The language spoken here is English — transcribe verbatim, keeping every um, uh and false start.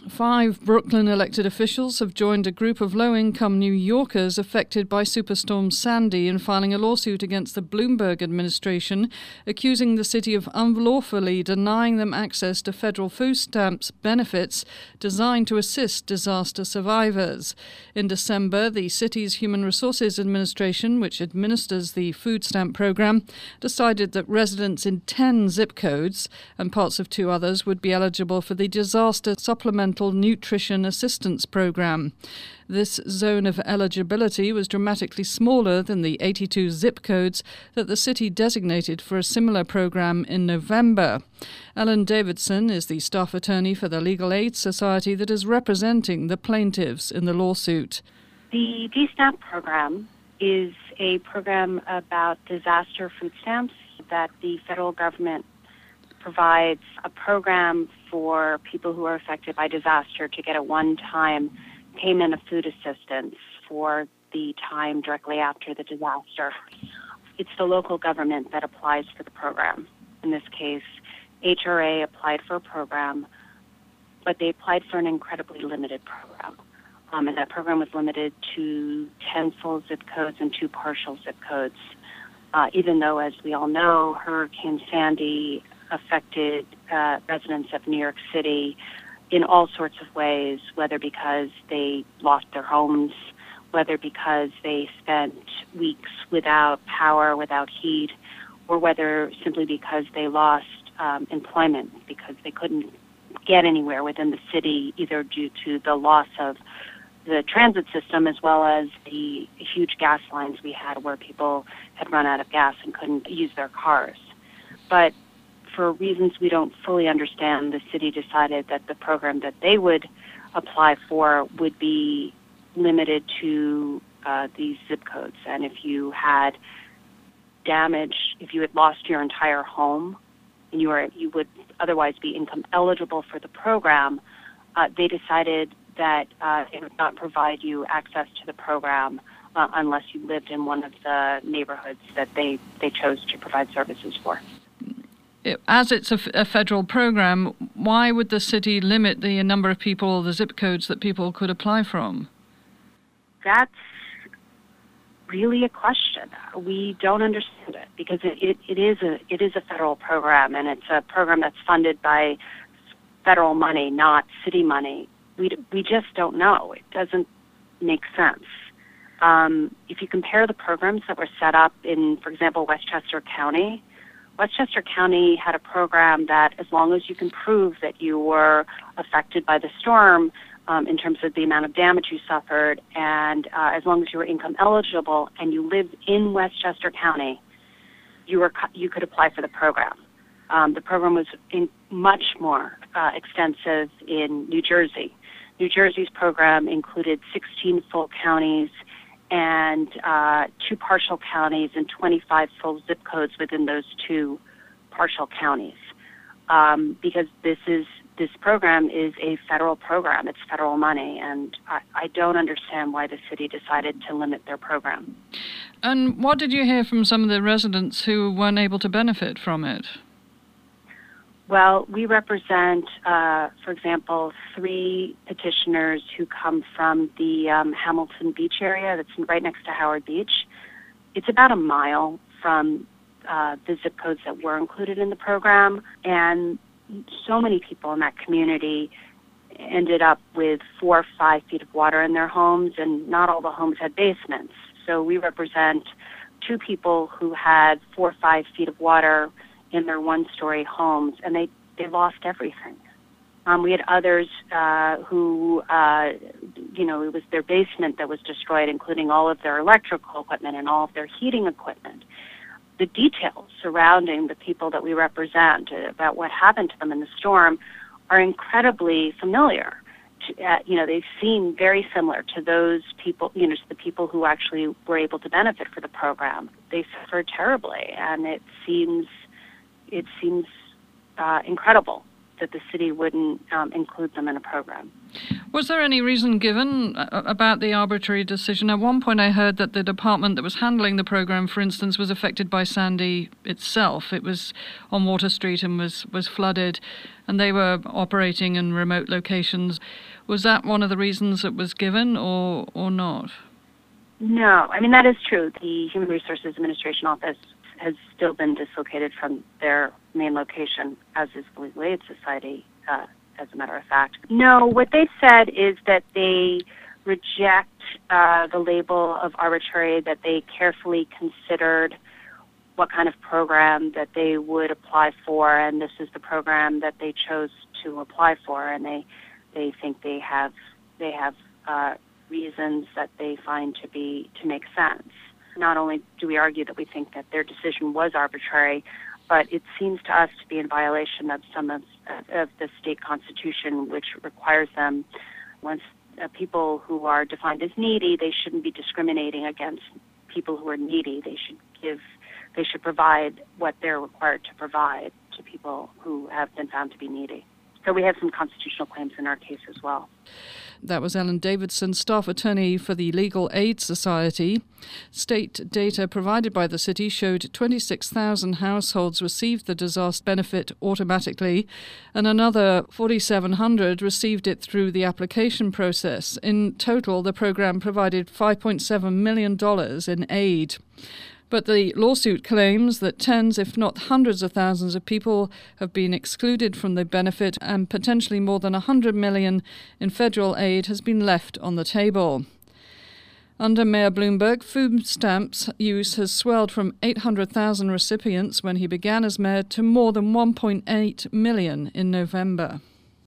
Five Brooklyn elected officials have joined a group of low-income New Yorkers affected by Superstorm Sandy in filing a lawsuit against the Bloomberg administration, accusing the city of unlawfully denying them access to federal food stamps benefits designed to assist disaster survivors. In December, the city's Human Resources Administration, which administers the food stamp program, decided that residents in ten zip codes and parts of two others would be eligible for the Disaster Supplemental Nutrition Assistance Program. This zone of eligibility was dramatically smaller than the eighty-two zip codes that the city designated for a similar program in November. Ellen Davidson is the staff attorney for the Legal Aid Society that is representing the plaintiffs in the lawsuit. The D SNAP program is a program about disaster food stamps that the federal government provides a program for people who are affected by disaster to get a one-time payment of food assistance for the time directly after the disaster. It's the local government that applies for the program. In this case, H R A applied for a program, but they applied for an incredibly limited program. Um, and that program was limited to ten full zip codes and two partial zip codes, uh, even though, as we all know, Hurricane Sandy affected uh, residents of New York City in all sorts of ways, whether because they lost their homes, whether because they spent weeks without power, without heat, or whether simply because they lost um, employment because they couldn't get anywhere within the city, either due to the loss of the transit system as well as the huge gas lines we had where people had run out of gas and couldn't use their cars. But for reasons we don't fully understand, the city decided that the program that they would apply for would be limited to uh, these zip codes. And if you had damage, if you had lost your entire home, and you were you would otherwise be income eligible for the program, uh, they decided that uh, it would not provide you access to the program uh, unless you lived in one of the neighborhoods that they, they chose to provide services for. As it's a, f- a federal program, why would the city limit the number of people, the zip codes that people could apply from? That's really a question. We don't understand it because it, it, it is a it is a federal program, and it's a program that's funded by federal money, not city money. We we just don't know. It doesn't make sense. Um, if you compare the programs that were set up in, for example, Westchester County. Westchester County had a program that as long as you can prove that you were affected by the storm um, in terms of the amount of damage you suffered, and uh, as long as you were income eligible and you lived in Westchester County, you were you could apply for the program. Um, the program was in much more uh, extensive in New Jersey. New Jersey's program included sixteen full counties and uh, two partial counties and twenty-five full zip codes within those two partial counties. Um, because this is this program is a federal program, it's federal money, and I, I don't understand why the city decided to limit their program. And what did you hear from some of the residents who weren't able to benefit from it? Well, we represent, uh, for example, three petitioners who come from the um, Hamilton Beach area that's right next to Howard Beach. It's about a mile from uh, the zip codes that were included in the program, and so many people in that community ended up with four or five feet of water in their homes, and not all the homes had basements. So we represent two people who had four or five feet of water in their one-story homes, and they, they lost everything. Um, we had others uh, who, uh, you know, it was their basement that was destroyed, including all of their electrical equipment and all of their heating equipment. The details surrounding the people that we represent uh, about what happened to them in the storm are incredibly familiar. To, uh, you know, they seem very similar to those people, you know, to the people who actually were able to benefit for the program. They suffered terribly, and it seems it seems uh, incredible that the city wouldn't um, include them in a program. Was there any reason given about the arbitrary decision? At one point I heard that the department that was handling the program, for instance, was affected by Sandy itself. It was on Water Street and was, was flooded, and they were operating in remote locations. Was that one of the reasons that was given, or or not? No, I mean, that is true. The Human Resources Administration Office has still been dislocated from their main location, as is the Legal Aid Society, uh, as a matter of fact. No, what they said is that they reject uh, the label of arbitrary, that they carefully considered what kind of program that they would apply for, and this is the program that they chose to apply for, and they they think they have they have uh, reasons that they find to be to make sense. Not only do we argue that we think that their decision was arbitrary, but it seems to us to be in violation of some of, of the state constitution, which requires them, once uh, people who are defined as needy, they shouldn't be discriminating against people who are needy. They should give, they should provide what they're required to provide to people who have been found to be needy. So we have some constitutional claims in our case as well. That was Ellen Davidson, staff attorney for the Legal Aid Society. State data provided by the city showed twenty-six thousand households received the disaster benefit automatically, and another forty-seven hundred received it through the application process. In total, the program provided five point seven million dollars in aid. But the lawsuit claims that tens, if not hundreds of thousands of people have been excluded from the benefit, and potentially more than one hundred million dollars in federal aid has been left on the table. Under Mayor Bloomberg, food stamps use has swelled from eight hundred thousand recipients when he began as mayor to more than one point eight million in November.